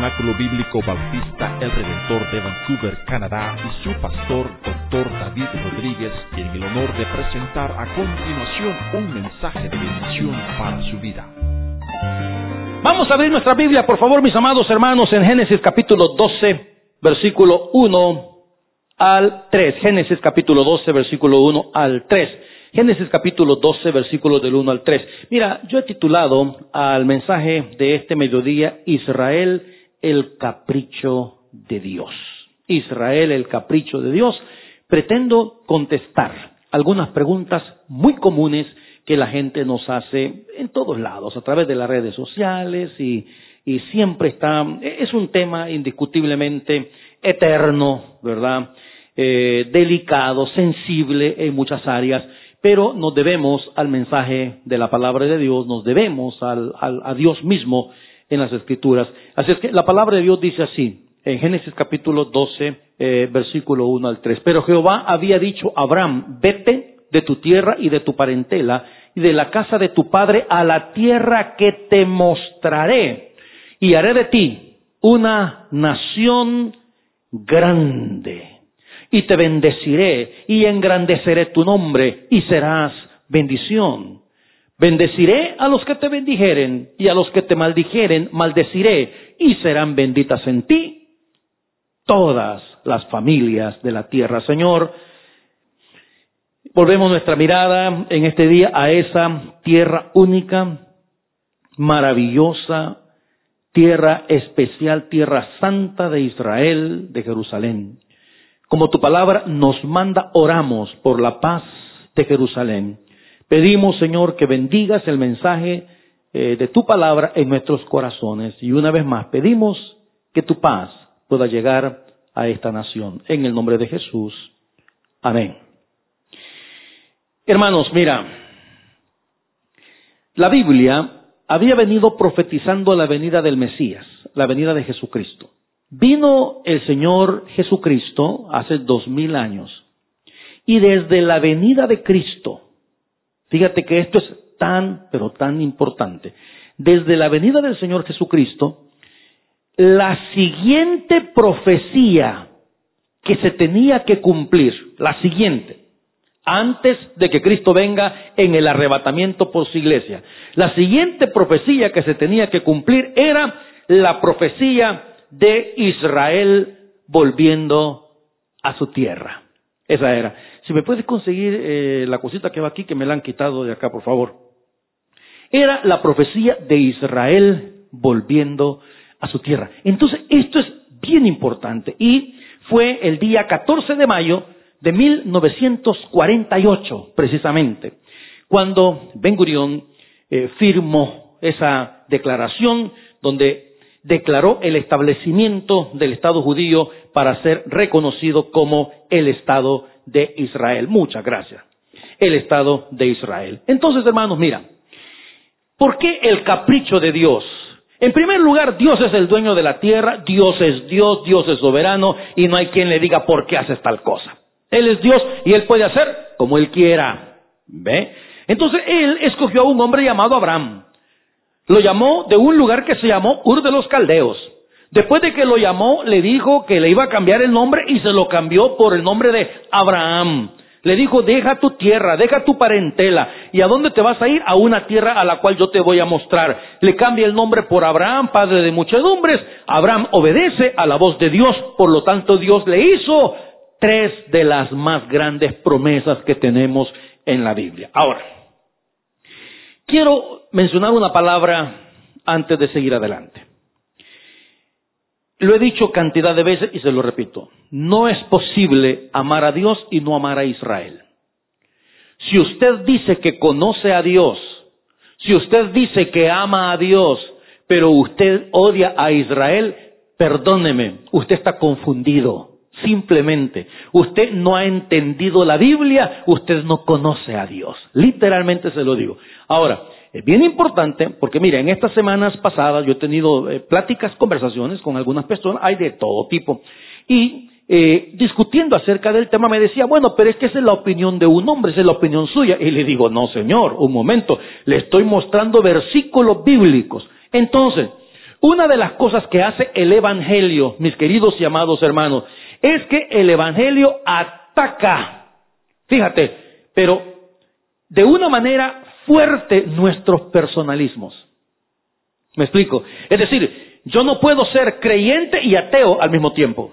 Tabernáculo Bíblico Bautista El Redentor de Vancouver, Canadá, y su pastor, Dr. David Rodríguez, en el honor de presentar a continuación un mensaje de bendición para su vida. Vamos a abrir nuestra Biblia, por favor, mis amados hermanos, en Génesis capítulo 12, versículo 1 al 3. Génesis capítulo 12, versículo 1 al 3. Génesis capítulo 12, versículos del 1 al 3. Mira, yo he titulado al mensaje de este mediodía, Israel, el capricho de Dios. Israel, el capricho de Dios. Pretendo contestar algunas preguntas muy comunes que la gente nos hace en todos lados, a través de las redes sociales y siempre es un tema indiscutiblemente eterno, ¿verdad? Delicado, sensible en muchas áreas. Pero nos debemos al mensaje de la palabra de Dios, nos debemos a Dios mismo en las Escrituras. Así es que la palabra de Dios dice así, en Génesis capítulo 12, versículo 1 al 3. Pero Jehová había dicho a Abraham, vete de tu tierra y de tu parentela y de la casa de tu padre a la tierra que te mostraré, y haré de ti una nación grande. Y te bendeciré y engrandeceré tu nombre y serás bendición. Bendeciré a los que te bendijeren y a los que te maldijeren maldeciré, y serán benditas en ti todas las familias de la tierra. Señor, volvemos nuestra mirada en este día a esa tierra única, maravillosa, tierra especial, tierra santa de Israel, de Jerusalén. Como tu palabra nos manda, oramos por la paz de Jerusalén. Pedimos, Señor, que bendigas el mensaje de tu palabra en nuestros corazones. Y una vez más, pedimos que tu paz pueda llegar a esta nación. En el nombre de Jesús. Amén. Hermanos, mira, la Biblia había venido profetizando la venida del Mesías, la venida de Jesucristo. Vino el Señor Jesucristo hace 2000 años, y desde la venida de Cristo, fíjate que esto es tan, pero tan importante, desde la venida del Señor Jesucristo, la siguiente profecía que se tenía que cumplir, la siguiente, antes de que Cristo venga en el arrebatamiento por su iglesia, la siguiente profecía que se tenía que cumplir era la profecía de Israel volviendo a su tierra. Esa era. Si me puedes conseguir la cosita que va aquí, que me la han quitado de acá, por favor. Era la profecía de Israel volviendo a su tierra. Entonces, esto es bien importante. Y fue el día 14 de mayo de 1948, precisamente, cuando Ben Gurión firmó esa declaración donde declaró el establecimiento del Estado judío para ser reconocido como el Estado de Israel. Muchas gracias. El Estado de Israel. Entonces, hermanos, mira, ¿por qué el capricho de Dios? En primer lugar, Dios es el dueño de la tierra, Dios es soberano, y no hay quien le diga por qué haces tal cosa. Él es Dios y Él puede hacer como Él quiera. ¿Ve? Entonces, Él escogió a un hombre llamado Abraham. Lo llamó de un lugar que se llamó Ur de los Caldeos. Después de que lo llamó, le dijo que le iba a cambiar el nombre y se lo cambió por el nombre de Abraham. Le dijo, deja tu tierra, deja tu parentela. ¿Y a dónde te vas a ir? A una tierra a la cual yo te voy a mostrar. Le cambia el nombre por Abraham, padre de muchedumbres. Abraham obedece a la voz de Dios. Por lo tanto, Dios le hizo 3 de las más grandes promesas que tenemos en la Biblia. Ahora, quiero mencionar una palabra antes de seguir adelante. Lo he dicho cantidad de veces y se lo repito. No es posible amar a Dios y no amar a Israel. Si usted dice que conoce a Dios, si usted dice que ama a Dios, pero usted odia a Israel, perdóneme, usted está confundido. Simplemente, usted no ha entendido la Biblia, usted no conoce a Dios. Literalmente se lo digo. Ahora, es bien importante porque mira, en estas semanas pasadas yo he tenido pláticas, conversaciones con algunas personas, hay de todo tipo, y discutiendo acerca del tema me decía, bueno, pero es que esa es la opinión de un hombre, esa es la opinión suya. Y le digo, no señor, un momento, le estoy mostrando versículos bíblicos. Entonces, una de las cosas que hace el Evangelio, mis queridos y amados hermanos, es que el Evangelio ataca, fíjate, pero de una manera fuerte nuestros personalismos. ¿Me explico? Es decir, yo no puedo ser creyente y ateo al mismo tiempo.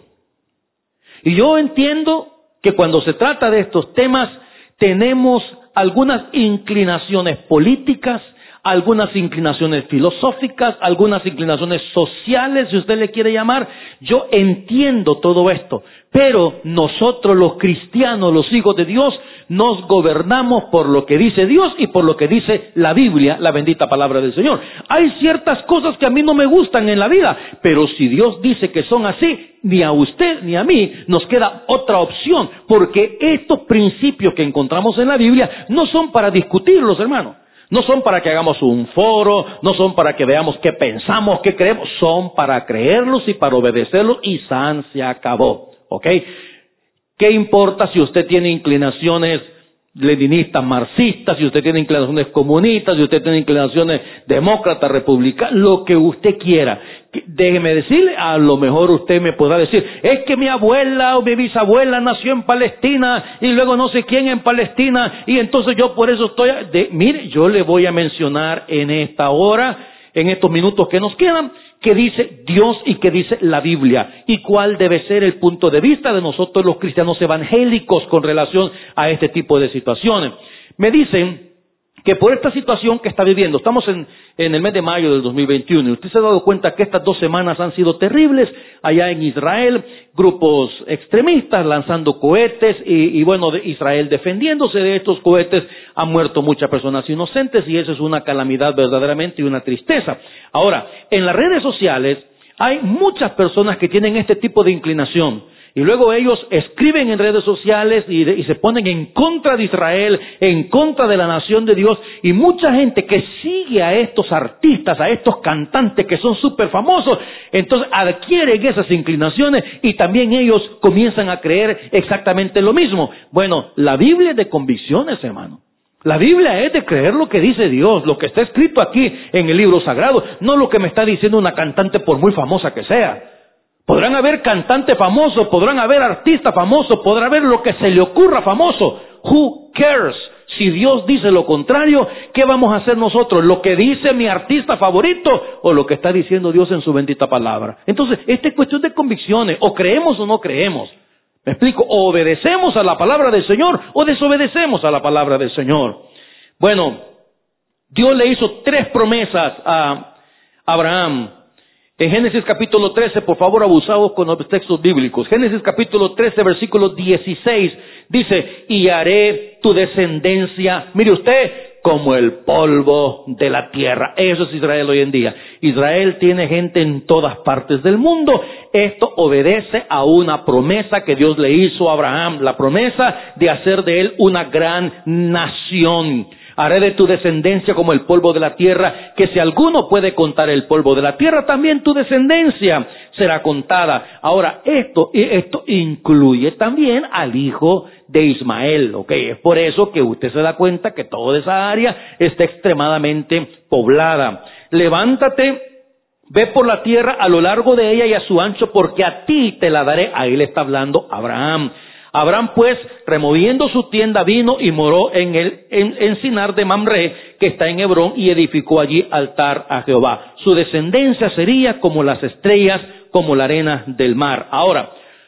Y yo entiendo que cuando se trata de estos temas tenemos algunas inclinaciones políticas, algunas inclinaciones filosóficas, algunas inclinaciones sociales, si usted le quiere llamar. Yo entiendo todo esto, pero nosotros los cristianos, los hijos de Dios, nos gobernamos por lo que dice Dios y por lo que dice la Biblia, la bendita palabra del Señor. Hay ciertas cosas que a mí no me gustan en la vida, pero si Dios dice que son así, ni a usted ni a mí nos queda otra opción, porque estos principios que encontramos en la Biblia no son para discutirlos, hermano. No son para que hagamos un foro, no son para que veamos qué pensamos, qué creemos, son para creerlos y para obedecerlos y san se acabó, ¿ok? ¿Qué importa si usted tiene inclinaciones leninistas, marxistas, si usted tiene inclinaciones comunistas, si usted tiene inclinaciones demócratas, republicanas, lo que usted quiera? Déjeme decirle, a lo mejor usted me podrá decir, es que mi abuela o mi bisabuela nació en Palestina y luego no sé quién en Palestina y entonces yo por eso estoy... Mire, yo le voy a mencionar en esta hora, en estos minutos que nos quedan, qué dice Dios y qué dice la Biblia y cuál debe ser el punto de vista de nosotros los cristianos evangélicos con relación a este tipo de situaciones. Me dicen que por esta situación que está viviendo, estamos en el mes de mayo del 2021, y usted se ha dado cuenta que estas 2 semanas han sido terribles allá en Israel, grupos extremistas lanzando cohetes y bueno, de Israel defendiéndose de estos cohetes, han muerto muchas personas inocentes y eso es una calamidad verdaderamente y una tristeza. Ahora, en las redes sociales hay muchas personas que tienen este tipo de inclinación. Y luego ellos escriben en redes sociales y se ponen en contra de Israel, en contra de la nación de Dios. Y mucha gente que sigue a estos artistas, a estos cantantes que son súper famosos, entonces adquieren esas inclinaciones y también ellos comienzan a creer exactamente lo mismo. Bueno, la Biblia es de convicciones, hermano. La Biblia es de creer lo que dice Dios, lo que está escrito aquí en el libro sagrado, no lo que me está diciendo una cantante por muy famosa que sea. Podrán haber cantantes famosos, podrán haber artistas famosos, podrá haber lo que se le ocurra famoso. Who cares? Si Dios dice lo contrario, ¿qué vamos a hacer nosotros? ¿Lo que dice mi artista favorito o lo que está diciendo Dios en su bendita palabra? Entonces, esta es cuestión de convicciones, o creemos o no creemos. ¿Me explico? O obedecemos a la palabra del Señor o desobedecemos a la palabra del Señor. Bueno, Dios le hizo 3 promesas a Abraham. En Génesis capítulo 13, por favor, abusados con los textos bíblicos. Génesis capítulo 13, versículo 16, dice, y haré tu descendencia, mire usted, como el polvo de la tierra. Eso es Israel hoy en día. Israel tiene gente en todas partes del mundo. Esto obedece a una promesa que Dios le hizo a Abraham, la promesa de hacer de él una gran nación. Haré de tu descendencia como el polvo de la tierra, que si alguno puede contar el polvo de la tierra, también tu descendencia será contada. Ahora, esto incluye también al hijo de Ismael, ¿ok? Es por eso que usted se da cuenta que toda esa área está extremadamente poblada. Levántate, ve por la tierra a lo largo de ella y a su ancho, porque a ti te la daré. Ahí le está hablando Abraham. Abraham pues, removiendo su tienda, vino y moró en el encinar de Mamre, que está en Hebrón, y edificó allí altar a Jehová. Su descendencia sería como las estrellas, como la arena del mar. Ahora,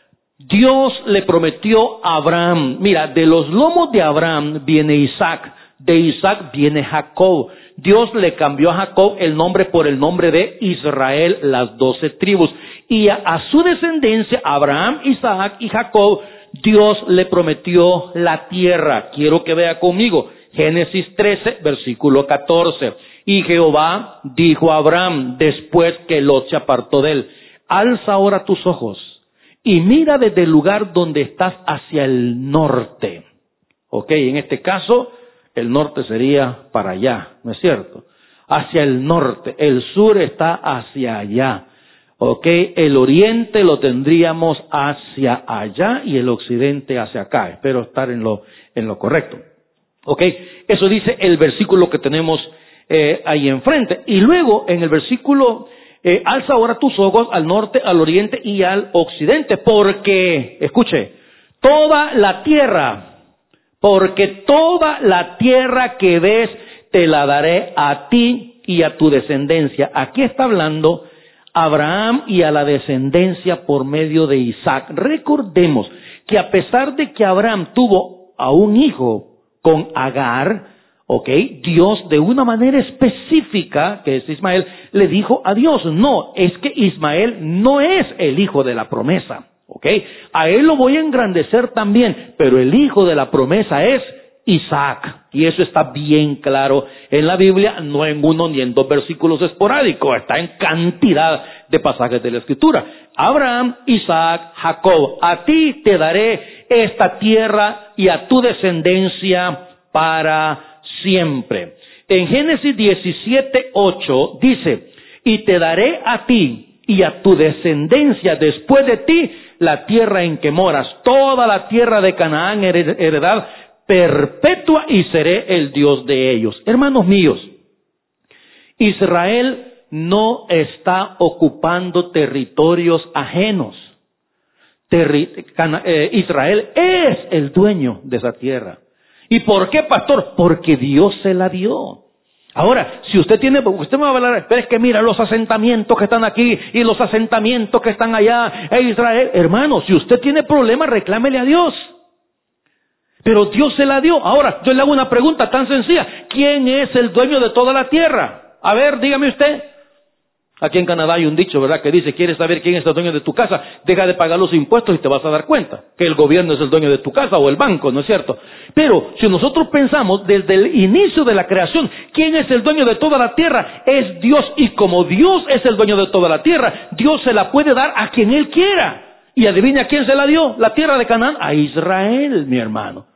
Dios le prometió a Abraham, mira, de los lomos de Abraham viene Isaac, de Isaac viene Jacob. Dios le cambió a Jacob el nombre por el nombre de Israel, las 12 tribus. Y a su descendencia, Abraham, Isaac y Jacob, Dios le prometió la tierra. Quiero que vea conmigo. Génesis 13, versículo 14. Y Jehová dijo a Abraham, después que Lot se apartó de él, alza ahora tus ojos y mira desde el lugar donde estás hacia el norte. Ok, en este caso, el norte sería para allá, ¿no es cierto? Hacia el norte. El sur está hacia allá. Ok, el oriente lo tendríamos hacia allá y el occidente hacia acá. Espero estar en lo correcto. Ok, eso dice el versículo que tenemos ahí enfrente. Y luego en el versículo alza ahora tus ojos al norte, al oriente y al occidente, porque, escuche, porque toda la tierra que ves te la daré a ti y a tu descendencia. Aquí está hablando Abraham y a la descendencia por medio de Isaac. Recordemos que a pesar de que Abraham tuvo a un hijo con Agar, Dios de una manera específica, que es Ismael, le dijo a Dios, no, es que Ismael no es el hijo de la promesa, a él lo voy a engrandecer también, pero el hijo de la promesa es Isaac, y eso está bien claro en la Biblia, no en uno ni en dos versículos esporádicos, está en cantidad de pasajes de la Escritura. Abraham, Isaac, Jacob, a ti te daré esta tierra y a tu descendencia para siempre. En Génesis 17:8 dice, y te daré a ti y a tu descendencia después de ti la tierra en que moras, toda la tierra de Canaán, heredad perpetua, y seré el Dios de ellos. Hermanos míos, Israel no está ocupando territorios ajenos. Israel es el dueño de esa tierra. ¿Y por qué, pastor? Porque Dios se la dio. Ahora, si usted me va a hablar, pero es que mira los asentamientos que están aquí y los asentamientos que están allá en Israel. Hermano, si usted tiene problemas, reclámele a Dios. Pero Dios se la dio. Ahora, yo le hago una pregunta tan sencilla. ¿Quién es el dueño de toda la tierra? A ver, dígame usted. Aquí en Canadá hay un dicho, ¿verdad?, que dice, ¿quieres saber quién es el dueño de tu casa? Deja de pagar los impuestos y te vas a dar cuenta que el gobierno es el dueño de tu casa o el banco, ¿no es cierto? Pero si nosotros pensamos desde el inicio de la creación, ¿quién es el dueño de toda la tierra? Es Dios, y como Dios es el dueño de toda la tierra, Dios se la puede dar a quien Él quiera. Y adivina a quién se la dio, la tierra de Canaán, a Israel, mi hermano.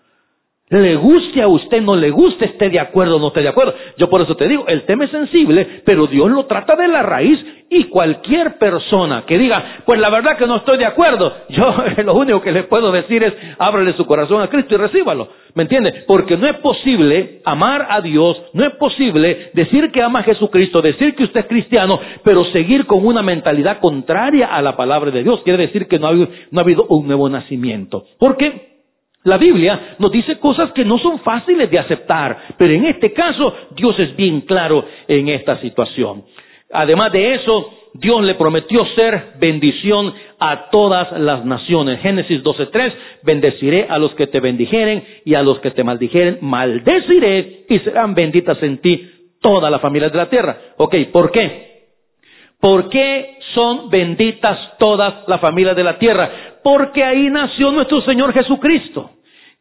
Le guste a usted, no le guste, esté de acuerdo o no esté de acuerdo. Yo por eso te digo, el tema es sensible, pero Dios lo trata de la raíz, y cualquier persona que diga, pues la verdad que no estoy de acuerdo, yo lo único que le puedo decir es, ábrele su corazón a Cristo y recíbalo. ¿Me entiende? Porque no es posible amar a Dios, no es posible decir que ama a Jesucristo, decir que usted es cristiano, pero seguir con una mentalidad contraria a la palabra de Dios. Quiere decir que no ha habido un nuevo nacimiento. ¿Por qué? La Biblia nos dice cosas que no son fáciles de aceptar, pero en este caso Dios es bien claro en esta situación. Además de eso, Dios le prometió ser bendición a todas las naciones. Génesis 12:3, bendeciré a los que te bendijeren y a los que te maldijeren, maldeciré y serán benditas en ti todas las familias de la tierra. ¿Por qué? ¿Por qué son benditas todas las familias de la tierra? Porque ahí nació nuestro Señor Jesucristo.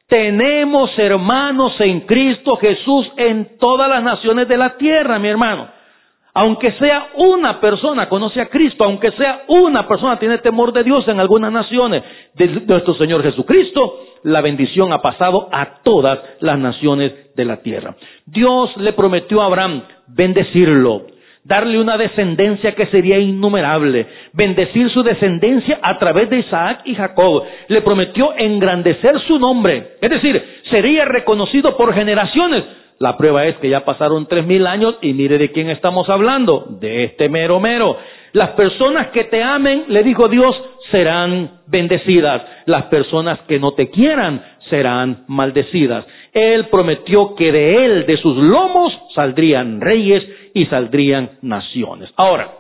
Tenemos hermanos en Cristo Jesús en todas las naciones de la tierra, mi hermano. Aunque sea una persona conoce a Cristo, aunque sea una persona tiene temor de Dios en algunas naciones de nuestro Señor Jesucristo, la bendición ha pasado a todas las naciones de la tierra. Dios le prometió a Abraham bendecirlo, darle una descendencia que sería innumerable, bendecir su descendencia a través de Isaac y Jacob. Le prometió engrandecer su nombre, es decir, sería reconocido por generaciones. La prueba es que ya pasaron 3000 años y mire de quién estamos hablando, de este mero. Las personas que te amen, le dijo Dios, serán bendecidas. Las personas que no te quieran serán maldecidas. Él prometió que de él, de sus lomos, saldrían reyes y saldrían naciones. Ahora,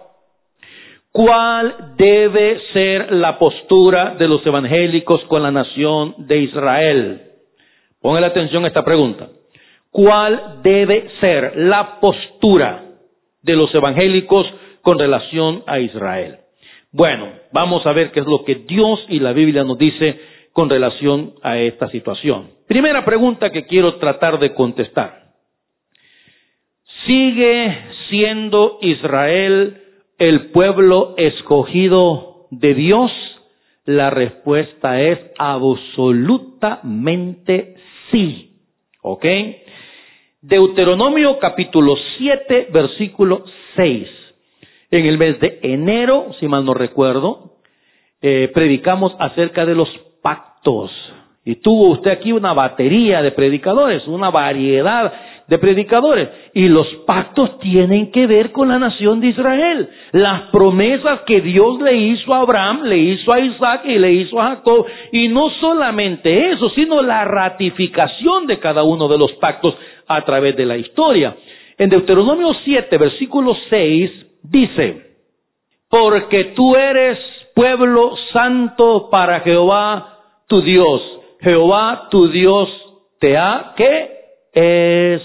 ¿cuál debe ser la postura de los evangélicos con la nación de Israel? Pongan atención a esta pregunta. ¿Cuál debe ser la postura de los evangélicos con relación a Israel? Bueno, vamos a ver qué es lo que Dios y la Biblia nos dice con relación a esta situación. Primera pregunta que quiero tratar de contestar. ¿Sigue siendo Israel el pueblo escogido de Dios? La respuesta es absolutamente sí. ¿Ok? Deuteronomio capítulo 7, versículo 6. En el mes de enero, si mal no recuerdo, predicamos acerca de los pactos. Y tuvo usted aquí una batería de predicadores, una variedad de predicadores. Y los pactos tienen que ver con la nación de Israel. Las promesas que Dios le hizo a Abraham, le hizo a Isaac y le hizo a Jacob. Y no solamente eso, sino la ratificación de cada uno de los pactos a través de la historia. En Deuteronomio 7, versículo 6, dice: porque tú eres pueblo santo para Jehová tu Dios. Jehová tu Dios te ha, ¿qué?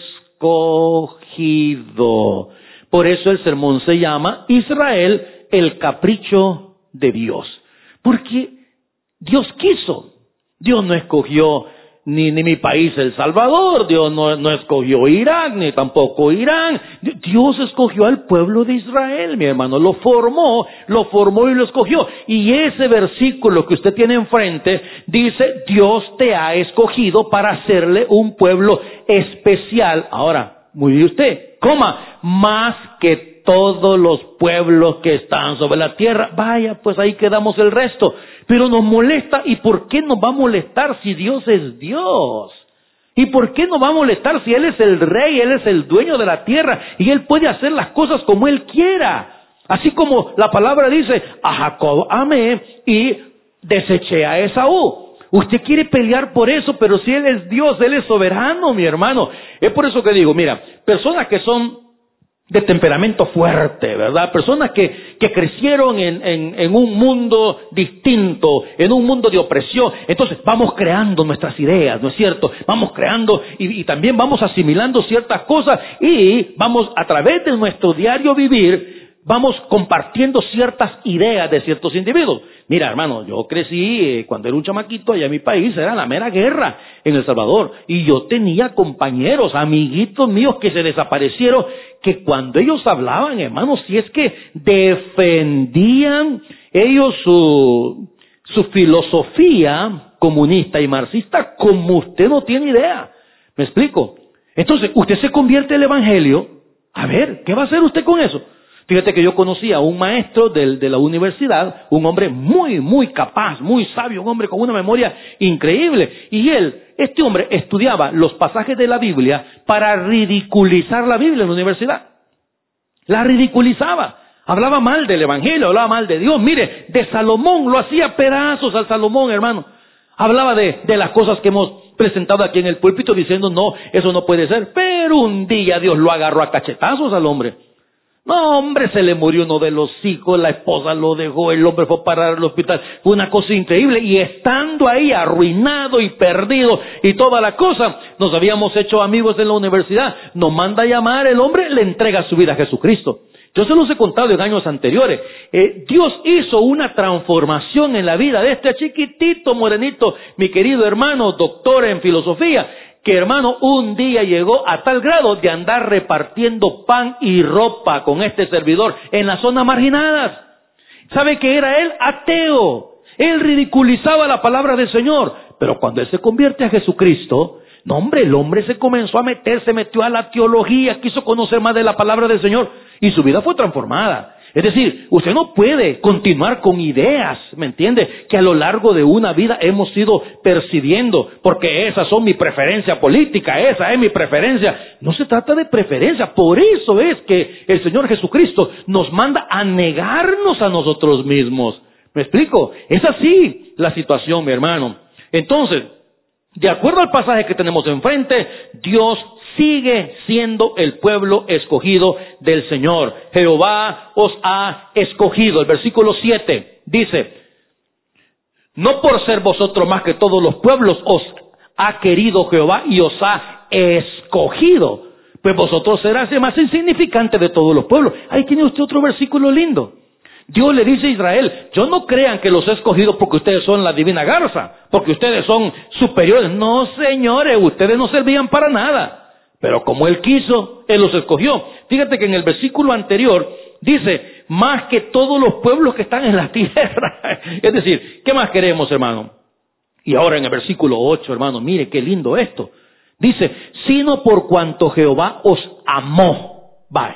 Escogido. Por eso el sermón se llama Israel, el capricho de Dios. Porque Dios quiso. Dios no escogió ni mi país El Salvador, Dios no escogió Irak, ni tampoco Irán. Dios escogió al pueblo de Israel, mi hermano, lo formó y lo escogió. Y ese versículo que usted tiene enfrente dice: Dios te ha escogido para hacerle un pueblo especial. Ahora, muy bien usted, más que todos los pueblos que están sobre la tierra. Vaya, pues ahí quedamos el resto. Pero nos molesta. ¿Y por qué nos va a molestar si Dios es Dios? ¿Y por qué nos va a molestar si Él es el rey, Él es el dueño de la tierra y Él puede hacer las cosas como Él quiera? Así como la palabra dice: a Jacob amé y deseché a Esaú. Usted quiere pelear por eso, pero si Él es Dios, Él es soberano, mi hermano. Es por eso que digo, mira, personas que son de temperamento fuerte, ¿verdad? Personas que crecieron en un mundo distinto, en un mundo de opresión. Entonces vamos creando nuestras ideas, ¿no es cierto? Vamos creando y también vamos asimilando ciertas cosas y vamos a través de nuestro diario vivir, vamos compartiendo ciertas ideas de ciertos individuos. Mira, hermano, yo crecí cuando era un chamaquito allá en mi país, era la mera guerra en El Salvador. Y yo tenía compañeros, amiguitos míos que se desaparecieron, que cuando ellos hablaban, hermano, si es que defendían ellos su filosofía comunista y marxista, como usted no tiene idea. ¿Me explico? Entonces, usted se convierte al evangelio. A ver, ¿qué va a hacer usted con eso? Fíjate que yo conocí a un maestro de la universidad, un hombre muy, muy capaz, muy sabio, un hombre con una memoria increíble. Y este hombre estudiaba los pasajes de la Biblia para ridiculizar la Biblia en la universidad. La ridiculizaba. Hablaba mal del evangelio, hablaba mal de Dios. Mire, de Salomón, lo hacía pedazos al Salomón, hermano. Hablaba de las cosas que hemos presentado aquí en el púlpito diciendo: no, eso no puede ser. Pero un día Dios lo agarró a cachetazos al hombre. No, hombre, se le murió uno de los hijos, la esposa lo dejó, el hombre fue a parar al hospital. Fue una cosa increíble. Y estando ahí arruinado y perdido y toda la cosa, nos habíamos hecho amigos en la universidad. Nos manda a llamar, el hombre le entrega su vida a Jesucristo. Yo se los he contado en años anteriores. Dios hizo una transformación en la vida de este chiquitito morenito, mi querido hermano, doctor en filosofía, que, hermano, un día llegó a tal grado de andar repartiendo pan y ropa con este servidor en las zonas marginadas. ¿Sabe qué era él? Ateo. Él ridiculizaba la palabra del Señor. Pero cuando él se convierte a Jesucristo, no, hombre, el hombre se comenzó a metió a la teología, quiso conocer más de la palabra del Señor y su vida fue transformada. Es decir, usted no puede continuar con ideas, ¿me entiende?, que a lo largo de una vida hemos ido percibiendo, porque esas son mi preferencia política, esa es mi preferencia. No se trata de preferencia, por eso es que el Señor Jesucristo nos manda a negarnos a nosotros mismos. ¿Me explico? Es así la situación, mi hermano. Entonces, de acuerdo al pasaje que tenemos enfrente, Dios sigue siendo el pueblo escogido del Señor. Jehová os ha escogido. El versículo 7 dice: no por ser vosotros más que todos los pueblos os ha querido Jehová y os ha escogido, pues vosotros serás el más insignificante de todos los pueblos. Ahí tiene usted otro versículo lindo. Dios le dice a Israel: yo no crean que los he escogido porque ustedes son la divina garza, porque ustedes son superiores. No, señores, ustedes no servían para nada. Pero como Él quiso, Él los escogió. Fíjate que en el versículo anterior dice: más que todos los pueblos que están en la tierra. Es decir, ¿qué más queremos, hermano? Y ahora en el versículo 8, hermano, mire qué lindo esto. Dice: sino por cuanto Jehová os amó. Vale.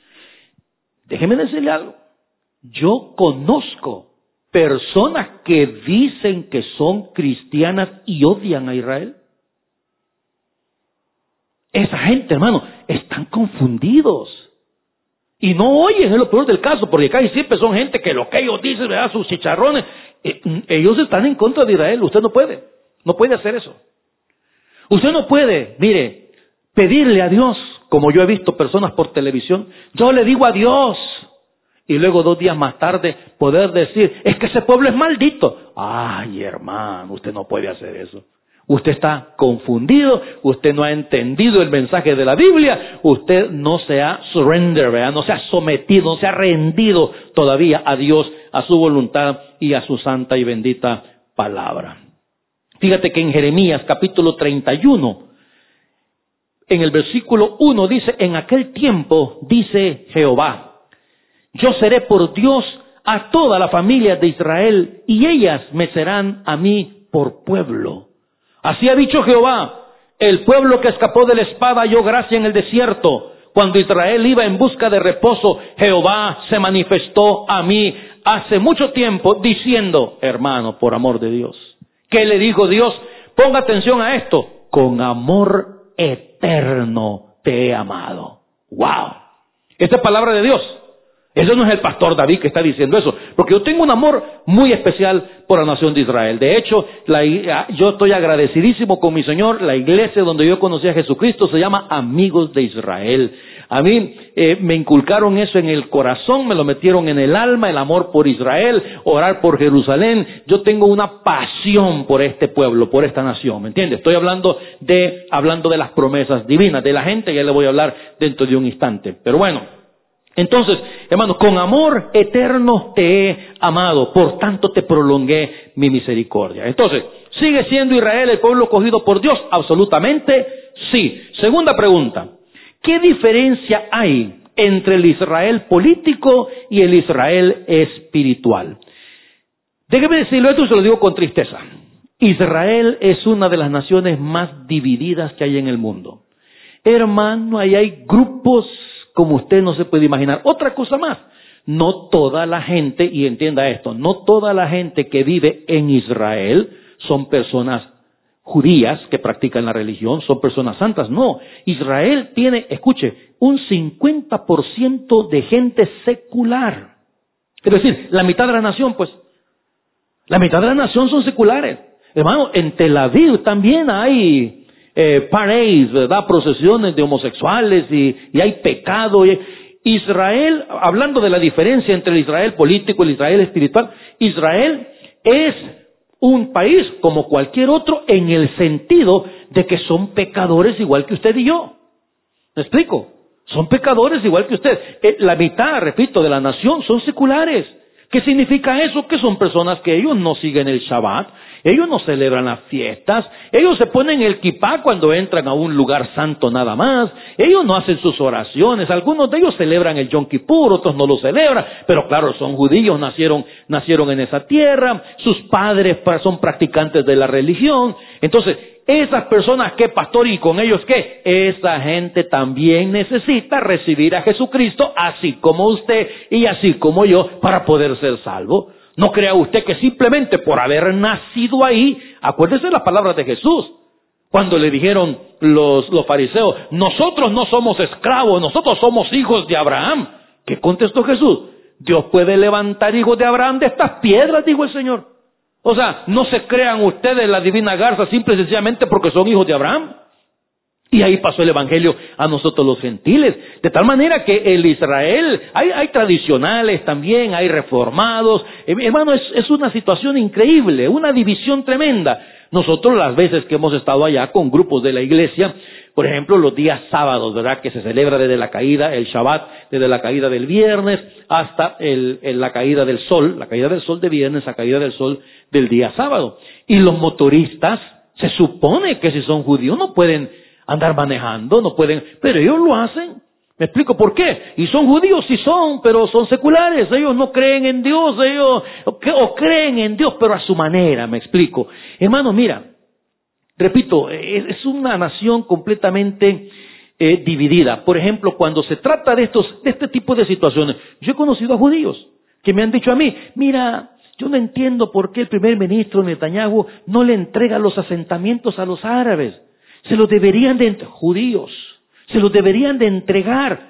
Déjeme decirle algo. Yo conozco personas que dicen que son cristianas y odian a Israel. Esa gente, hermano, están confundidos. Y no oyen, es lo peor del caso, porque casi siempre son gente que lo que ellos dicen, ¿verdad? Sus chicharrones, ellos están en contra de Israel. Usted no puede hacer eso. Usted no puede, mire, pedirle a Dios, como yo he visto personas por televisión, yo le digo a Dios, y luego 2 días más tarde poder decir, es que ese pueblo es maldito. Ay, hermano, usted no puede hacer eso. Usted está confundido, usted no ha entendido el mensaje de la Biblia, usted no se ha surrender, ¿verdad? No se ha sometido, no se ha rendido todavía a Dios, a su voluntad y a su santa y bendita palabra. Fíjate que en Jeremías capítulo 31, en el versículo 1 dice, en aquel tiempo, dice Jehová, yo seré por Dios a toda la familia de Israel, y ellas me serán a mí por pueblo. Así ha dicho Jehová, el pueblo que escapó de la espada halló gracia en el desierto. Cuando Israel iba en busca de reposo, Jehová se manifestó a mí hace mucho tiempo diciendo, hermano, por amor de Dios. ¿Qué le dijo Dios? Ponga atención a esto. Con amor eterno te he amado. ¡Wow! Esta es palabra de Dios. Eso no es el pastor David que está diciendo eso, porque yo tengo un amor muy especial por la nación de Israel. De hecho, yo estoy agradecidísimo con mi Señor. La iglesia donde yo conocí a Jesucristo se llama Amigos de Israel. A mí me inculcaron eso en el corazón, me lo metieron en el alma, el amor por Israel, orar por Jerusalén. Yo tengo una pasión por este pueblo, por esta nación, ¿me entiendes? Estoy hablando de las promesas divinas, de la gente, ya le voy a hablar dentro de un instante. Pero bueno. Entonces, hermanos, con amor eterno te he amado, por tanto te prolongué mi misericordia. Entonces, ¿sigue siendo Israel el pueblo escogido por Dios? Absolutamente sí. Segunda pregunta, ¿qué diferencia hay entre el Israel político y el Israel espiritual? Déjeme decirlo, esto se lo digo con tristeza. Israel es una de las naciones más divididas que hay en el mundo. Hermano, ahí hay grupos como usted no se puede imaginar. Otra cosa más, no toda la gente, y entienda esto, no toda la gente que vive en Israel son personas judías que practican la religión, son personas santas. No, Israel tiene, escuche, un 50% de gente secular. Es decir, la mitad de la nación, pues, la mitad de la nación son seculares. Hermano, en Tel Aviv también hay parades, ¿verdad? Procesiones de homosexuales y hay pecado. Israel, hablando de la diferencia entre el Israel político y el Israel espiritual, Israel es un país como cualquier otro en el sentido de que son pecadores igual que usted y yo. ¿Me explico? Son pecadores igual que usted. La mitad, repito, de la nación son seculares. ¿Qué significa eso? Que son personas que ellos no siguen el Shabbat, ellos no celebran las fiestas, ellos se ponen el kipá cuando entran a un lugar santo nada más, ellos no hacen sus oraciones, algunos de ellos celebran el Yom Kippur, otros no lo celebran, pero claro, son judíos, nacieron en esa tierra, sus padres son practicantes de la religión. Entonces, esas personas, ¿qué, pastor? ¿Y con ellos qué? Esa gente también necesita recibir a Jesucristo, así como usted y así como yo, para poder ser salvo. No crea usted que simplemente por haber nacido ahí, acuérdese de las palabras de Jesús, cuando le dijeron los fariseos, nosotros no somos esclavos, nosotros somos hijos de Abraham. ¿Qué contestó Jesús? Dios puede levantar hijos de Abraham de estas piedras, dijo el Señor. O sea, no se crean ustedes la divina garza simple y sencillamente porque son hijos de Abraham. Y ahí pasó el evangelio a nosotros los gentiles. De tal manera que el Israel, hay tradicionales también, hay reformados. Hermano, es una situación increíble, una división tremenda. Nosotros las veces que hemos estado allá con grupos de la iglesia, por ejemplo, los días sábados, ¿verdad? Que se celebra desde la caída, el Shabbat, desde la caída del viernes hasta la caída del sol de viernes, la caída del sol del día sábado. Y los motoristas, se supone que si son judíos no pueden andar manejando, no pueden, pero ellos lo hacen. ¿Me explico por qué? Y son judíos, sí son, pero son seculares, ellos no creen en Dios, o creen en Dios, pero a su manera, me explico. Hermano, mira, repito, es una nación completamente dividida. Por ejemplo, cuando se trata de este tipo de situaciones, yo he conocido a judíos que me han dicho a mí, mira, yo no entiendo por qué el primer ministro Netanyahu no le entrega los asentamientos a los árabes. se los deberían judíos, se los deberían de entregar.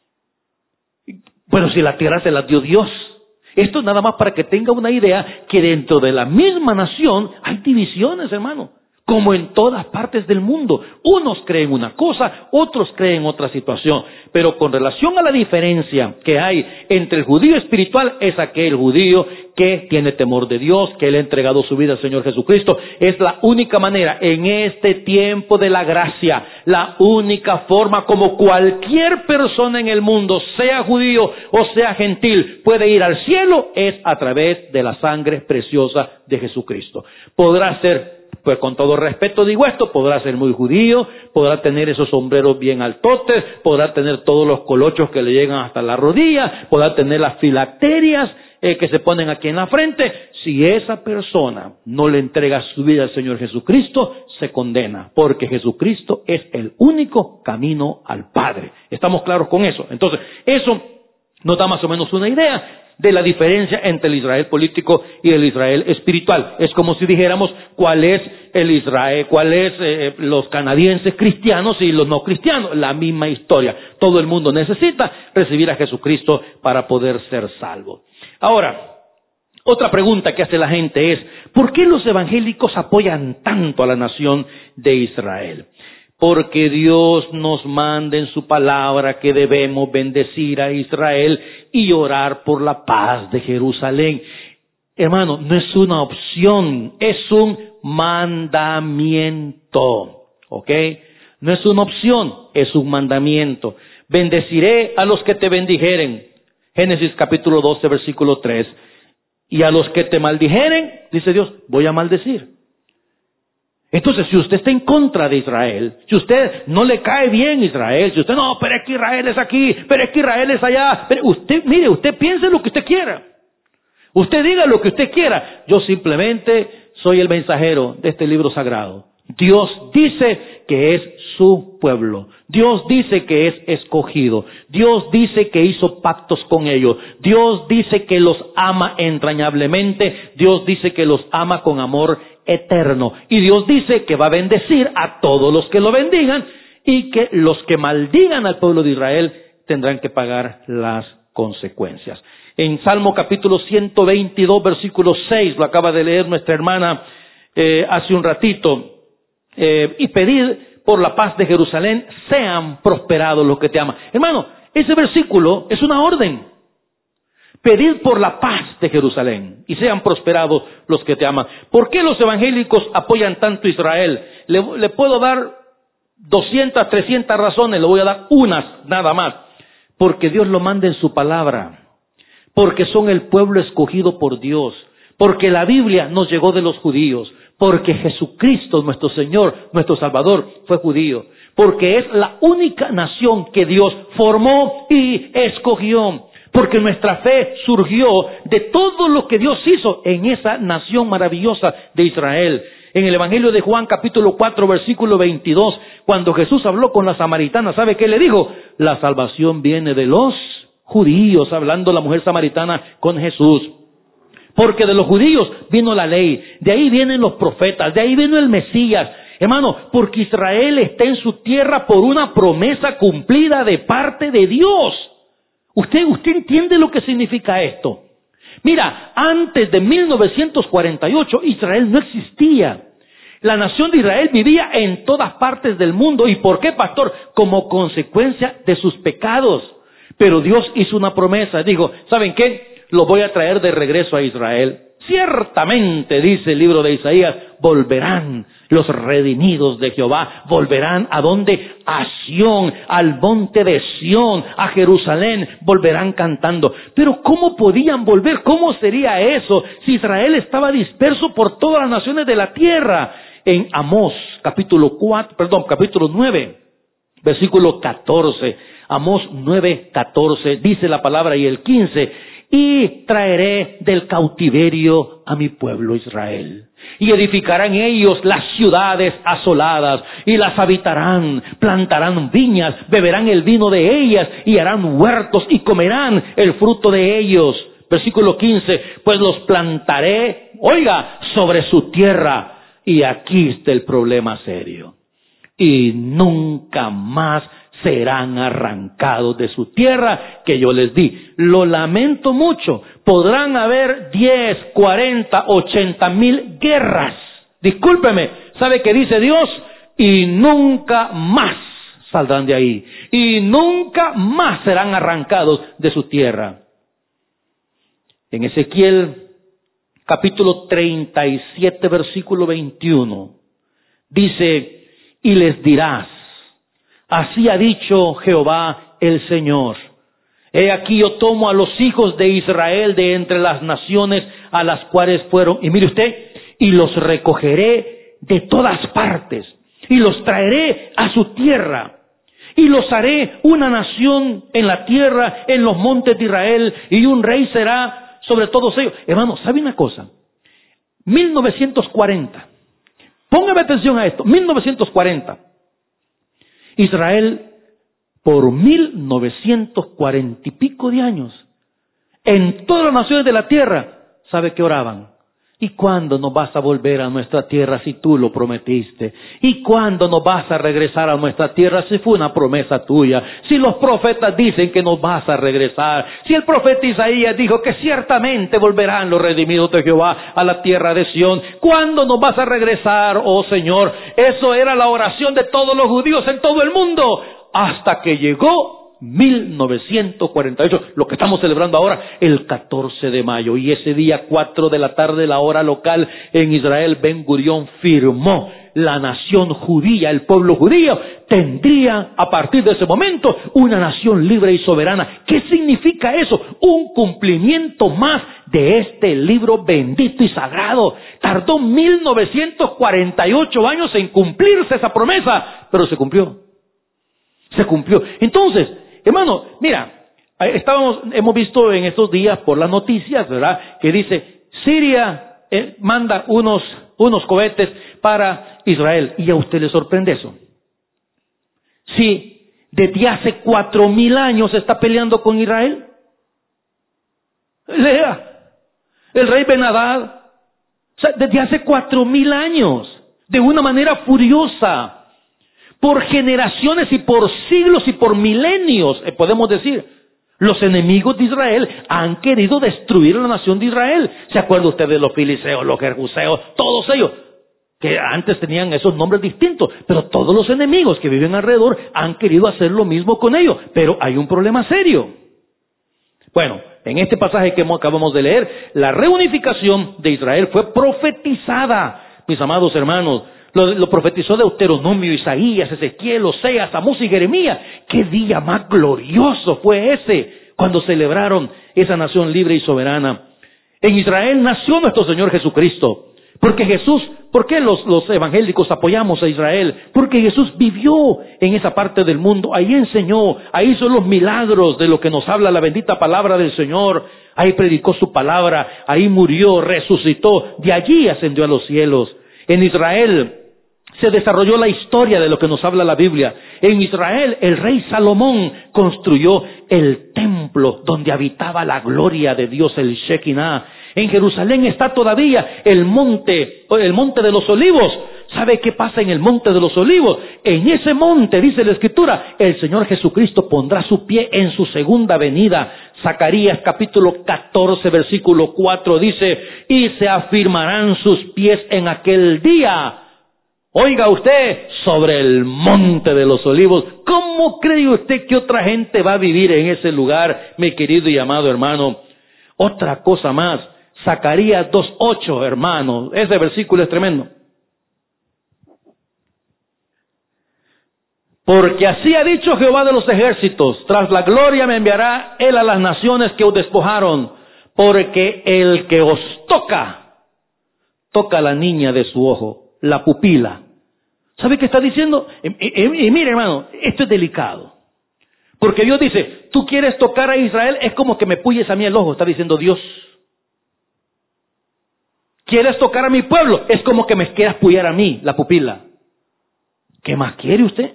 Bueno, si la tierra se la dio Dios. Esto nada más para que tenga una idea que dentro de la misma nación hay divisiones, hermano. Como en todas partes del mundo. Unos creen una cosa, otros creen otra situación. Pero con relación a la diferencia que hay entre el judío espiritual, es aquel judío que tiene temor de Dios, que le ha entregado su vida al Señor Jesucristo. Es la única manera en este tiempo de la gracia, la única forma como cualquier persona en el mundo, sea judío o sea gentil, puede ir al cielo, es a través de la sangre preciosa de Jesucristo. Podrá ser, pues con todo respeto digo esto, podrá ser muy judío, podrá tener esos sombreros bien altotes, podrá tener todos los colochos que le llegan hasta la rodilla, podrá tener las filacterias que se ponen aquí en la frente. Si esa persona no le entrega su vida al Señor Jesucristo, se condena, porque Jesucristo es el único camino al Padre. ¿Estamos claros con eso? Entonces, eso nos da más o menos una idea de la diferencia entre el Israel político y el Israel espiritual. Es como si dijéramos cuál es el Israel, los canadienses cristianos y los no cristianos. La misma historia. Todo el mundo necesita recibir a Jesucristo para poder ser salvo. Ahora, otra pregunta que hace la gente es, ¿por qué los evangélicos apoyan tanto a la nación de Israel? Porque Dios nos manda en su palabra que debemos bendecir a Israel y orar por la paz de Jerusalén. Hermano, no es una opción, es un mandamiento, ¿ok? No es una opción, es un mandamiento. Bendeciré a los que te bendijeren. Génesis capítulo 12, versículo 3. Y a los que te maldijeren, dice Dios, voy a maldecir. Entonces, si usted está en contra de Israel, si usted no le cae bien Israel, si usted no, pero es que Israel es aquí, pero es que Israel es allá, pero usted, mire, usted piense lo que usted quiera. Usted diga lo que usted quiera. Yo simplemente soy el mensajero de este libro sagrado. Dios dice que es su pueblo. Dios dice que es escogido. Dios dice que hizo pactos con ellos. Dios dice que los ama entrañablemente. Dios dice que los ama con amor eterno. Y Dios dice que va a bendecir a todos los que lo bendigan y que los que maldigan al pueblo de Israel tendrán que pagar las consecuencias. En Salmo capítulo 122, versículo 6, lo acaba de leer nuestra hermana hace un ratito. Y pedir por la paz de Jerusalén, sean prosperados los que te aman. Hermano, ese versículo es una orden. Pedir por la paz de Jerusalén y sean prosperados los que te aman. ¿Por qué los evangélicos apoyan tanto a Israel? Le puedo dar 200, 300 razones, le voy a dar unas nada más. Porque Dios lo manda en su palabra. Porque son el pueblo escogido por Dios. Porque la Biblia nos llegó de los judíos. Porque Jesucristo, nuestro Señor, nuestro Salvador, fue judío. Porque es la única nación que Dios formó y escogió. Porque nuestra fe surgió de todo lo que Dios hizo en esa nación maravillosa de Israel. En el Evangelio de Juan, capítulo 4, versículo 22, cuando Jesús habló con la samaritana, ¿sabe qué le dijo? La salvación viene de los judíos, hablando la mujer samaritana con Jesús. Porque de los judíos vino la ley, de ahí vienen los profetas, de ahí vino el Mesías. Hermano, porque Israel está en su tierra por una promesa cumplida de parte de Dios. ¿Usted entiende lo que significa esto? Mira, antes de 1948 Israel no existía. La nación de Israel vivía en todas partes del mundo. ¿Y por qué, pastor? Como consecuencia de sus pecados. Pero Dios hizo una promesa. Dijo, ¿saben qué? Los voy a traer de regreso a Israel. Ciertamente, dice el libro de Isaías, volverán los redimidos de Jehová. Volverán ¿a dónde? A Sión, al monte de Sión, a Jerusalén. Volverán cantando. Pero ¿cómo podían volver? ¿Cómo sería eso si Israel estaba disperso por todas las naciones de la tierra? En Amós, capítulo 9, versículo 14. Amós 9, 14, dice la palabra, y el 15... Y traeré del cautiverio a mi pueblo Israel. Y edificarán ellos las ciudades asoladas, y las habitarán, plantarán viñas, beberán el vino de ellas, y harán huertos, y comerán el fruto de ellos. Versículo 15, pues los plantaré, oiga, sobre su tierra. Y aquí está el problema serio. y nunca más serán arrancados de su tierra que yo les di. Lo lamento mucho. Podrán haber 10, 40, 80,000 guerras. Discúlpeme, ¿sabe qué dice Dios? Y nunca más saldrán de ahí. Y nunca más serán arrancados de su tierra. En Ezequiel capítulo 37, versículo 21, dice, y les dirás, así ha dicho Jehová el Señor. He aquí yo tomo a los hijos de Israel de entre las naciones a las cuales fueron, y mire usted, y los recogeré de todas partes, y los traeré a su tierra, y los haré una nación en la tierra, en los montes de Israel, y un rey será sobre todos ellos. Hermano, ¿sabe una cosa? 1940. Póngame atención a esto. 1940. Israel, por 1940 y pico de años, en todas las naciones de la tierra, ¿sabe qué oraban? ¿Y cuándo nos vas a volver a nuestra tierra si tú lo prometiste? ¿Y cuándo nos vas a regresar a nuestra tierra si fue una promesa tuya? Si los profetas dicen que nos vas a regresar, si el profeta Isaías dijo que ciertamente volverán los redimidos de Jehová a la tierra de Sión, ¿cuándo nos vas a regresar, oh Señor? Eso era la oración de todos los judíos en todo el mundo, hasta que llegó 1948, lo que estamos celebrando ahora, el 14 de mayo. Y ese día, 4 de la tarde, la hora local en Israel, Ben Gurión firmó la nación judía, el pueblo judío tendría a partir de ese momento una nación libre y soberana. ¿Qué significa eso? Un cumplimiento más de este libro bendito y sagrado. Tardó 1948 años en cumplirse esa promesa, pero se cumplió. Se cumplió. Entonces, hermano, mira, hemos visto en estos días por las noticias, ¿verdad?, que dice, Siria manda unos cohetes para Israel. ¿Y a usted le sorprende eso? Sí, desde hace 4,000 años se está peleando con Israel. Lea, el rey Ben-Hadad, o sea, desde hace 4,000 años, de una manera furiosa, por generaciones y por siglos y por milenios, podemos decir, los enemigos de Israel han querido destruir la nación de Israel. ¿Se acuerda usted de los filisteos, los jerbuseos, todos ellos, que antes tenían esos nombres distintos? Pero todos los enemigos que viven alrededor han querido hacer lo mismo con ellos. Pero hay un problema serio. Bueno, en este pasaje que acabamos de leer, la reunificación de Israel fue profetizada, mis amados hermanos. Lo profetizó Deuteronomio, Isaías, Ezequiel, Oseas, Amós y Jeremías. ¿Qué día más glorioso fue ese cuando celebraron esa nación libre y soberana? En Israel nació nuestro Señor Jesucristo. Porque Jesús, ¿por qué los evangélicos apoyamos a Israel? Porque Jesús vivió en esa parte del mundo, ahí enseñó, ahí hizo los milagros de lo que nos habla la bendita palabra del Señor. Ahí predicó su palabra, ahí murió, resucitó, de allí ascendió a los cielos. En Israel se desarrolló la historia de lo que nos habla la Biblia. En Israel el rey Salomón construyó el templo donde habitaba la gloria de Dios, el Shekinah. En Jerusalén está todavía el monte de los olivos. ¿Sabe qué pasa en el monte de los olivos? En ese monte, dice la Escritura, el Señor Jesucristo pondrá su pie en su segunda venida. Zacarías capítulo 14, versículo 4 dice, y se afirmarán sus pies en aquel día. Oiga usted, sobre el monte de los olivos. ¿Cómo cree usted que otra gente va a vivir en ese lugar, mi querido y amado hermano? Otra cosa más, Zacarías 2:8, hermano, ese versículo es tremendo. Porque así ha dicho Jehová de los ejércitos, tras la gloria me enviará él a las naciones que os despojaron, porque el que os toca a la niña de su ojo, la pupila. ¿Sabe qué está diciendo? Y mire, hermano, esto es delicado. Porque Dios dice, tú quieres tocar a Israel, es como que me puyes a mí el ojo, está diciendo Dios. ¿Quieres tocar a mi pueblo? Es como que me quieras puyar a mí, la pupila. ¿Qué más quiere usted?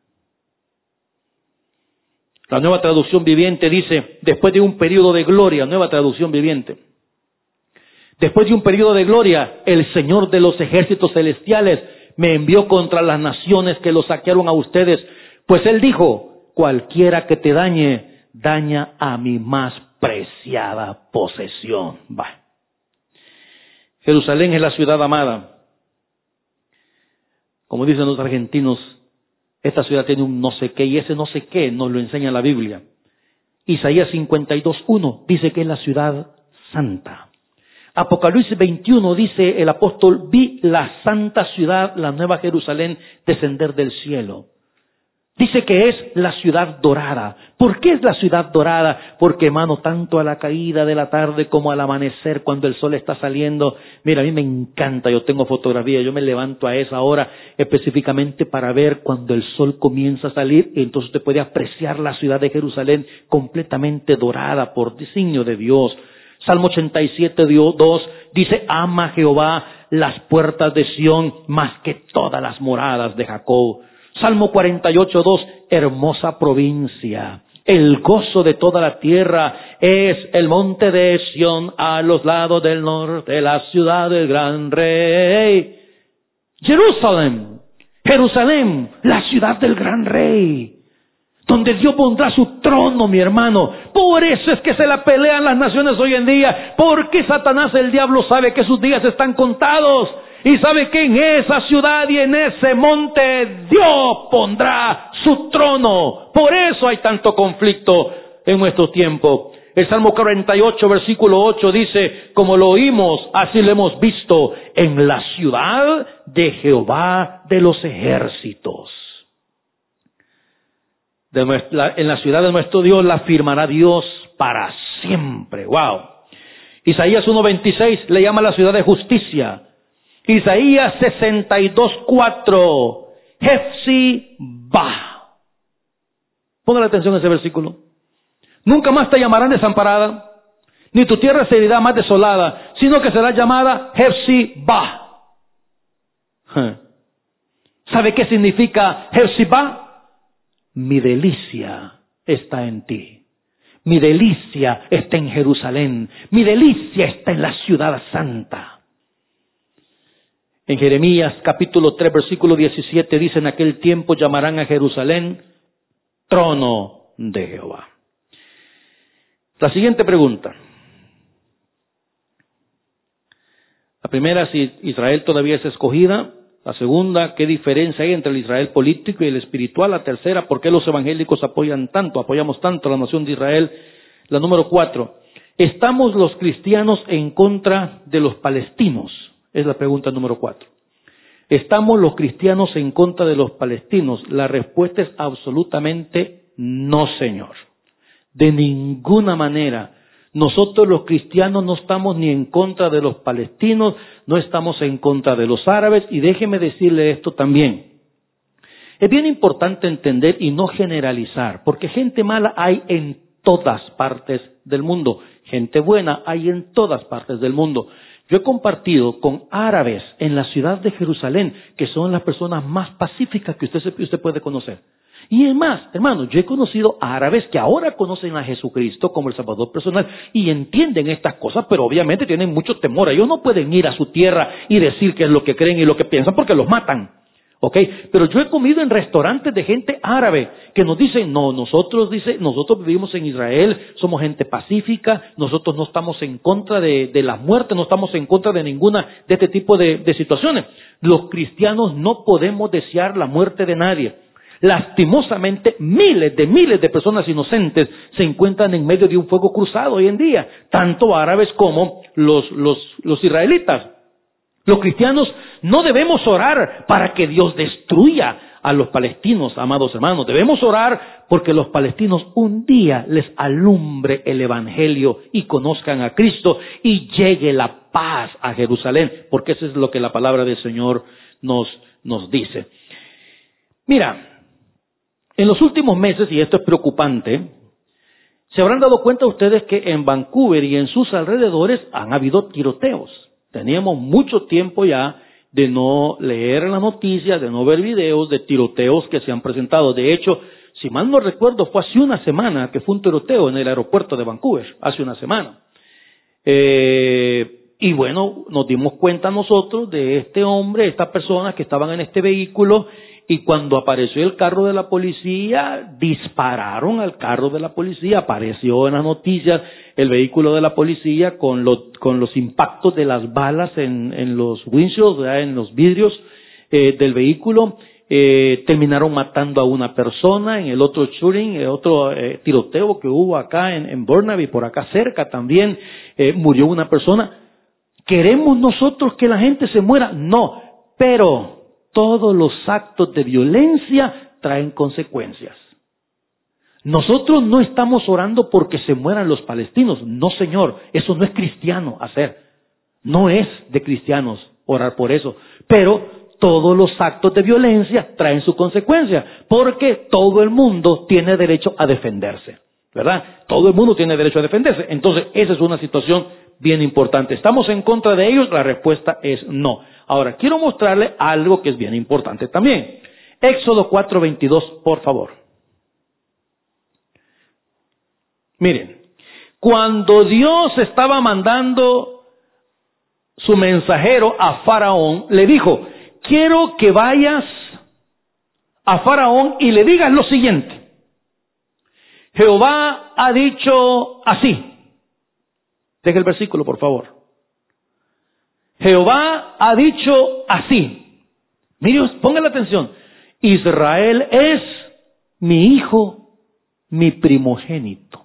La Nueva Traducción Viviente dice, después de un periodo de gloria, Nueva Traducción Viviente, después de un periodo de gloria, el Señor de los ejércitos celestiales me envió contra las naciones que lo saquearon a ustedes. Pues Él dijo, cualquiera que te dañe, daña a mi más preciada posesión. Va. Jerusalén es la ciudad amada. Como dicen los argentinos, esta ciudad tiene un no sé qué, y ese no sé qué nos lo enseña la Biblia. Isaías 52:1 dice que es la ciudad santa. Apocalipsis 21 dice el apóstol, vi la santa ciudad, la nueva Jerusalén, descender del cielo. Dice que es la ciudad dorada. ¿Por qué es la ciudad dorada? Porque, hermano, tanto a la caída de la tarde como al amanecer, cuando el sol está saliendo, mira, a mí me encanta, yo tengo fotografía, yo me levanto a esa hora específicamente para ver cuando el sol comienza a salir, y entonces usted puede apreciar la ciudad de Jerusalén completamente dorada por designio de Dios. Salmo 87:2 dice, ama Jehová las puertas de Sión más que todas las moradas de Jacob. Salmo 48:2, hermosa provincia, el gozo de toda la tierra es el monte de Sión a los lados del norte, la ciudad del gran rey. Jerusalén, Jerusalén, la ciudad del gran rey, donde Dios pondrá su trono, mi hermano. Por eso es que se la pelean las naciones hoy en día, porque Satanás, el diablo, sabe que sus días están contados. Y sabe que en esa ciudad y en ese monte Dios pondrá su trono. Por eso hay tanto conflicto en nuestro tiempo. El Salmo 48, versículo 8 dice, como lo oímos, así lo hemos visto en la ciudad de Jehová de los ejércitos. En la ciudad de nuestro Dios la firmará Dios para siempre. Wow. Isaías 1:26 le llama la ciudad de justicia. Isaías 62:4, Hefzibah. Ponga la atención a ese versículo. Nunca más te llamarán desamparada, ni tu tierra será más desolada, sino que será llamada Hefzibah. ¿Sabe qué significa Hefzibah? Mi delicia está en ti. Mi delicia está en Jerusalén. Mi delicia está en la ciudad santa. En Jeremías capítulo 3 versículo 17 dice, en aquel tiempo llamarán a Jerusalén trono de Jehová. La siguiente pregunta. La primera, si Israel todavía es escogida. La segunda, ¿qué diferencia hay entre el Israel político y el espiritual? La tercera, ¿por qué los evangélicos apoyamos tanto a la nación de Israel? La número 4, ¿estamos los cristianos en contra de los palestinos? Es la pregunta número 4. ¿Estamos los cristianos en contra de los palestinos? La respuesta es absolutamente no, señor. De ninguna manera. Nosotros los cristianos no estamos ni en contra de los palestinos, no estamos en contra de los árabes, y déjeme decirle esto también. Es bien importante entender y no generalizar, porque gente mala hay en todas partes del mundo, gente buena hay en todas partes del mundo. Yo he compartido con árabes en la ciudad de Jerusalén, que son las personas más pacíficas que usted puede conocer. Y es más, hermano, yo he conocido a árabes que ahora conocen a Jesucristo como el Salvador personal y entienden estas cosas, pero obviamente tienen mucho temor. Ellos no pueden ir a su tierra y decir qué es lo que creen y lo que piensan porque los matan. ¿Ok? Pero yo he comido en restaurantes de gente árabe que nos dicen, no, nosotros vivimos en Israel, somos gente pacífica, nosotros no estamos en contra de la muerte, no estamos en contra de ninguna de este tipo de situaciones. Los cristianos no podemos desear la muerte de nadie. Lastimosamente, miles de personas inocentes se encuentran en medio de un fuego cruzado hoy en día, tanto árabes como los israelitas. Los cristianos no debemos orar para que Dios destruya a los palestinos, amados hermanos. Debemos orar porque los palestinos un día les alumbre el evangelio y conozcan a Cristo y llegue la paz a Jerusalén, porque eso es lo que la palabra del Señor nos dice. Mira, en los últimos meses, y esto es preocupante, se habrán dado cuenta ustedes que en Vancouver y en sus alrededores han habido tiroteos. Teníamos mucho tiempo ya de no leer las noticias, de no ver videos de tiroteos que se han presentado. De hecho, si mal no recuerdo, fue hace una semana que fue un tiroteo en el aeropuerto de Vancouver, hace una semana. Y bueno, nos dimos cuenta nosotros de este hombre, estas personas que estaban en este vehículo, y cuando apareció el carro de la policía, dispararon al carro de la policía. Apareció en las noticias el vehículo de la policía con los impactos de las balas en los windshields, en los vidrios del vehículo. Terminaron matando a una persona. En el otro shooting, otro tiroteo que hubo acá en Burnaby, por acá cerca también, murió una persona. ¿Queremos nosotros que la gente se muera? No, pero todos los actos de violencia traen consecuencias. Nosotros no estamos orando porque se mueran los palestinos. No, Señor, eso no es cristiano hacer. No es de cristianos orar por eso. Pero todos los actos de violencia traen su consecuencia, porque todo el mundo tiene derecho a defenderse, ¿verdad? Todo el mundo tiene derecho a defenderse. Entonces, esa es una situación bien importante. ¿Estamos en contra de ellos? La respuesta es no. Ahora, quiero mostrarle algo que es bien importante también. Éxodo 4:22, por favor. Miren, cuando Dios estaba mandando su mensajero a Faraón, le dijo: quiero que vayas a Faraón y le digas lo siguiente: Jehová ha dicho así. Deje el versículo, por favor. Jehová ha dicho así. Mire, pongan la atención. Israel es mi hijo, mi primogénito.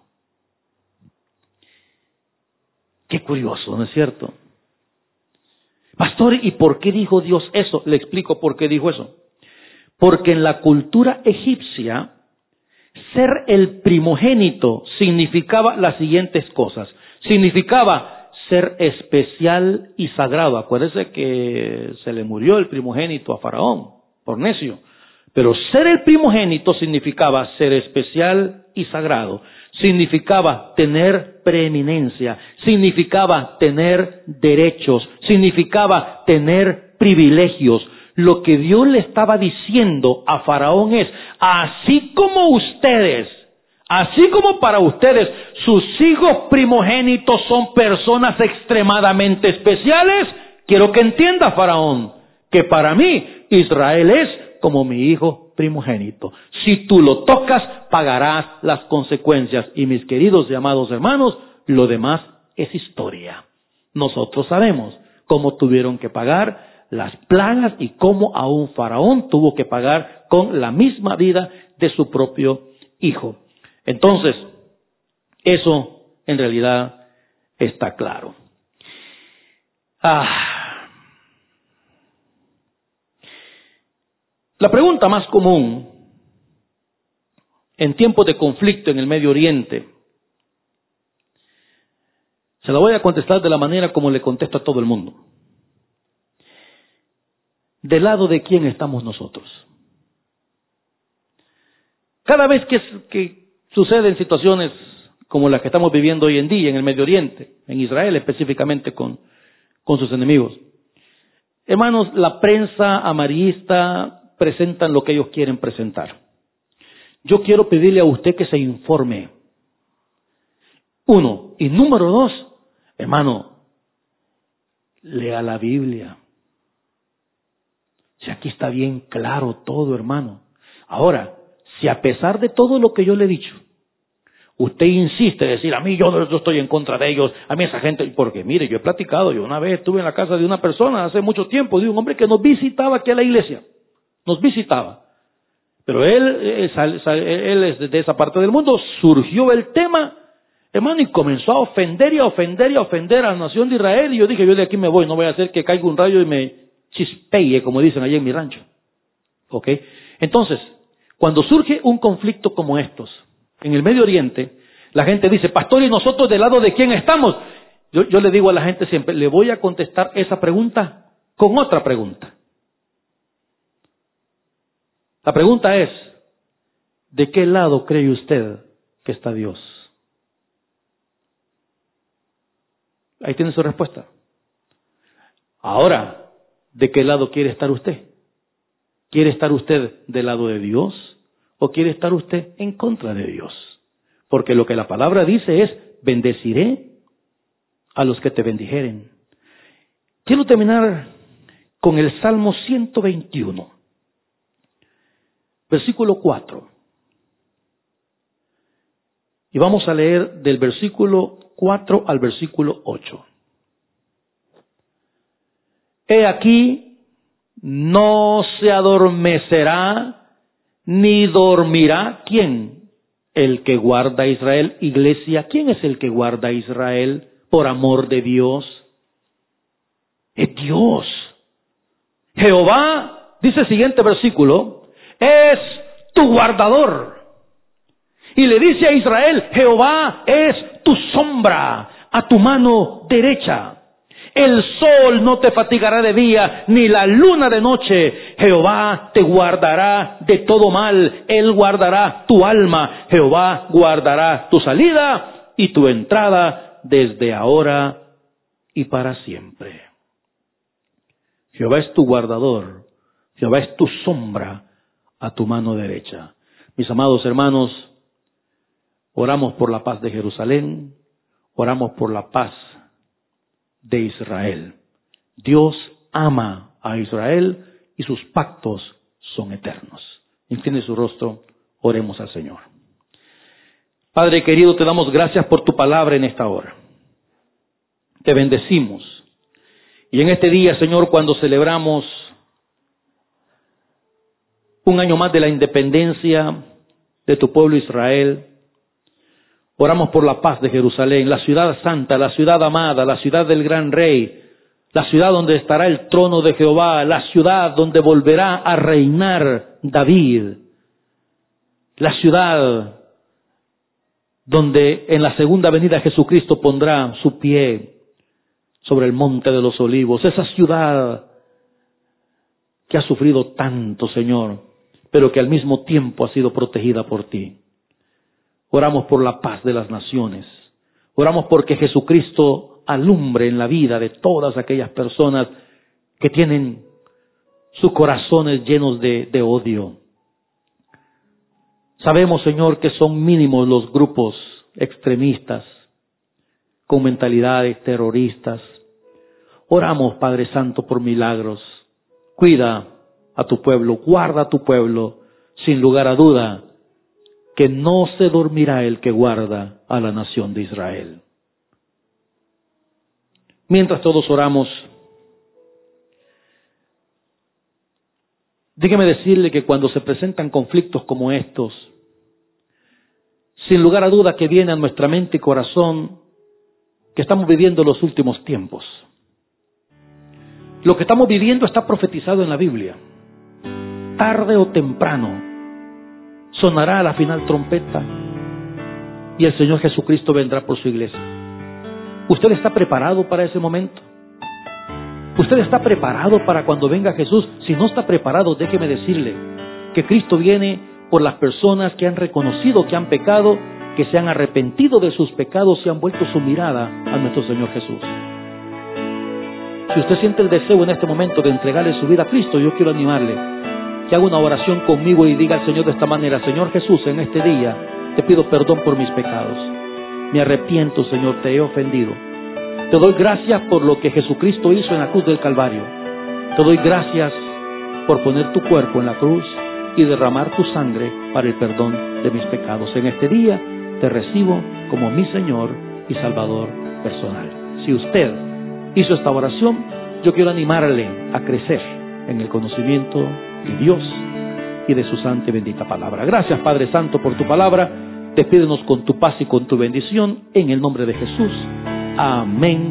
Qué curioso, ¿no es cierto? Pastor, ¿y por qué dijo Dios eso? Le explico por qué dijo eso. Porque en la cultura egipcia, ser el primogénito significaba las siguientes cosas. Significaba ser especial y sagrado. Acuérdese que se le murió el primogénito a Faraón, por necio. Pero ser el primogénito significaba ser especial y sagrado. Significaba tener preeminencia. Significaba tener derechos. Significaba tener privilegios. Lo que Dios le estaba diciendo a Faraón es: así como ustedes, así como para ustedes, sus hijos primogénitos son personas extremadamente especiales, quiero que entienda, Faraón, que para mí Israel es como mi hijo primogénito. Si tú lo tocas, pagarás las consecuencias. Y mis queridos y amados hermanos, lo demás es historia. Nosotros sabemos cómo tuvieron que pagar las plagas y cómo aún Faraón tuvo que pagar con la misma vida de su propio hijo. Entonces, eso en realidad está claro. La pregunta más común en tiempos de conflicto en el Medio Oriente, se la voy a contestar de la manera como le contesto a todo el mundo. ¿Del lado de quién estamos nosotros? Cada vez que suceden situaciones como las que estamos viviendo hoy en día en el Medio Oriente, en Israel específicamente con sus enemigos, hermanos, la prensa amarillista presentan lo que ellos quieren presentar. Yo quiero pedirle a usted que se informe. 1. Y número 2, hermano, lea la Biblia. Si aquí está bien claro todo, hermano. Ahora, si a pesar de todo lo que yo le he dicho, usted insiste en decir: a mí yo estoy en contra de ellos, a mí esa gente, porque mire, yo he platicado, yo una vez estuve en la casa de una persona hace mucho tiempo, de un hombre que nos visitaba aquí a la iglesia, nos visitaba, pero él es de esa parte del mundo. Surgió el tema, hermano, y comenzó a ofender a la nación de Israel, y yo dije: yo de aquí me voy, no voy a hacer que caiga un rayo y me chispee, como dicen allá en mi rancho. ¿Ok? Entonces, cuando surge un conflicto como estos en el Medio Oriente, la gente dice: pastor, ¿y nosotros del lado de quién estamos? Yo le digo a la gente siempre, le voy a contestar esa pregunta con otra pregunta. La pregunta es: ¿de qué lado cree usted que está Dios? Ahí tiene su respuesta. Ahora, ¿de qué lado quiere estar usted? ¿Quiere estar usted del lado de Dios o quiere estar usted en contra de Dios? Porque lo que la palabra dice es: bendeciré a los que te bendijeren, Quiero terminar con el Salmo 121, versículo 4. Y vamos a leer del versículo 4 al versículo 8. He aquí, no se adormecerá ni dormirá. ¿Quién? El que guarda a Israel. Iglesia, ¿quién es el que guarda a Israel por amor de Dios? Es Dios. Jehová, dice el siguiente versículo, es tu guardador. Y le dice a Israel, Jehová es tu sombra a tu mano derecha. El sol no te fatigará de día, ni la luna de noche. Jehová te guardará de todo mal. Él guardará tu alma. Jehová guardará tu salida y tu entrada desde ahora y para siempre. Jehová es tu guardador. Jehová es tu sombra a tu mano derecha. Mis amados hermanos, oramos por la paz de Jerusalén, oramos por la paz de Israel. Dios ama a Israel y sus pactos son eternos. Incline su rostro, oremos al Señor. Padre querido, te damos gracias por tu palabra en esta hora. Te bendecimos. Y en este día, Señor, cuando celebramos un año más de la independencia de tu pueblo Israel, oramos por la paz de Jerusalén, la ciudad santa, la ciudad amada, la ciudad del gran rey, la ciudad donde estará el trono de Jehová, la ciudad donde volverá a reinar David, la ciudad donde en la segunda venida Jesucristo pondrá su pie sobre el monte de los olivos, esa ciudad que ha sufrido tanto, Señor, pero que al mismo tiempo ha sido protegida por ti. Oramos por la paz de las naciones. Oramos porque Jesucristo alumbre en la vida de todas aquellas personas que tienen sus corazones llenos de odio. Sabemos, Señor, que son mínimos los grupos extremistas con mentalidades terroristas. Oramos, Padre Santo, por milagros. Cuida a tu pueblo, guarda a tu pueblo, sin lugar a duda, que no se dormirá el que guarda a la nación de Israel. Mientras todos oramos, déjeme decirle que cuando se presentan conflictos como estos, sin lugar a duda que viene a nuestra mente y corazón que estamos viviendo los últimos tiempos. Lo que estamos viviendo está profetizado en la Biblia. Tarde o temprano sonará la final trompeta y el Señor Jesucristo vendrá por su iglesia. ¿Usted está preparado para ese momento? ¿Usted está preparado para cuando venga Jesús? Si no está preparado, déjeme decirle que Cristo viene por las personas que han reconocido que han pecado, que se han arrepentido de sus pecados y han vuelto su mirada a nuestro Señor Jesús. Si usted siente el deseo en este momento de entregarle su vida a Cristo, yo quiero animarle que haga una oración conmigo y diga al Señor de esta manera: Señor Jesús, en este día te pido perdón por mis pecados. Me arrepiento, Señor, te he ofendido. Te doy gracias por lo que Jesucristo hizo en la cruz del Calvario. Te doy gracias por poner tu cuerpo en la cruz y derramar tu sangre para el perdón de mis pecados. En este día te recibo como mi Señor y Salvador personal. Si usted hizo esta oración, yo quiero animarle a crecer en el conocimiento de Dios y de su santa y bendita palabra. Gracias, Padre Santo, por tu palabra. Despídenos con tu paz y con tu bendición en el nombre de Jesús. Amén.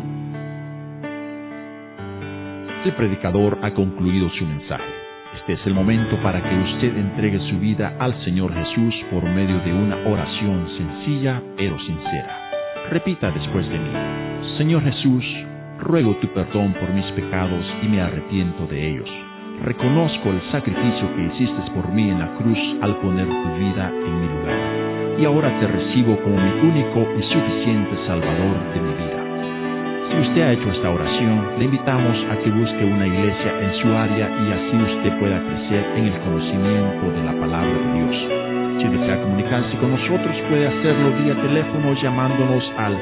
El predicador ha concluido su mensaje. Este es el momento para que usted entregue su vida al Señor Jesús por medio de una oración sencilla pero sincera. Repita después de mí: Señor Jesús, ruego tu perdón por mis pecados y me arrepiento de ellos. Reconozco el sacrificio que hiciste por mí en la cruz al poner tu vida en mi lugar. Y ahora te recibo como mi único y suficiente Salvador de mi vida. Si usted ha hecho esta oración, le invitamos a que busque una iglesia en su área y así usted pueda crecer en el conocimiento de la palabra de Dios. Si desea desea comunicarse con nosotros, puede hacerlo vía teléfono llamándonos al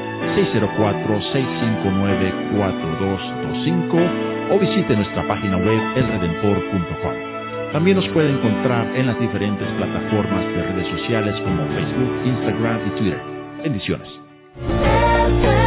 604-659-4225 o visite nuestra página web elredentor.com. También nos puede encontrar en las diferentes plataformas de redes sociales como Facebook, Instagram y Twitter. Bendiciones.